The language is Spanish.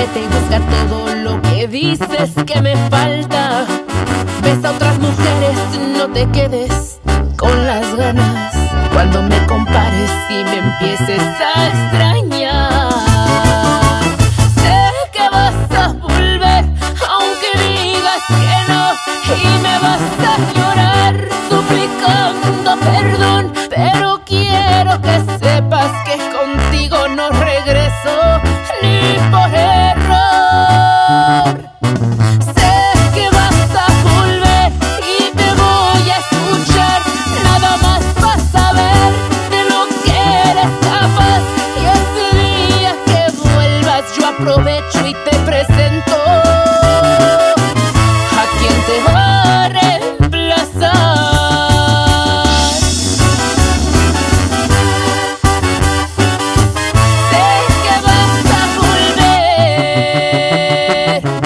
Vete y busca todo lo que dices que me falta. Ves a otras mujeres, no te quedes con las ganas. Cuando me compares y me empieces a extrañar, sé que vas a volver, aunque digas que no, y me vas a llorar suplicando perdón. Pero quiero que sepas que contigo no regreso ni por error. Sé que vas a volver y te voy a escuchar. Nada más vas a ver de lo que eres capaz. Y ese día que vuelvas yo aprovecho y te presento a quien te va a reemplazar. Sé que vas a volver.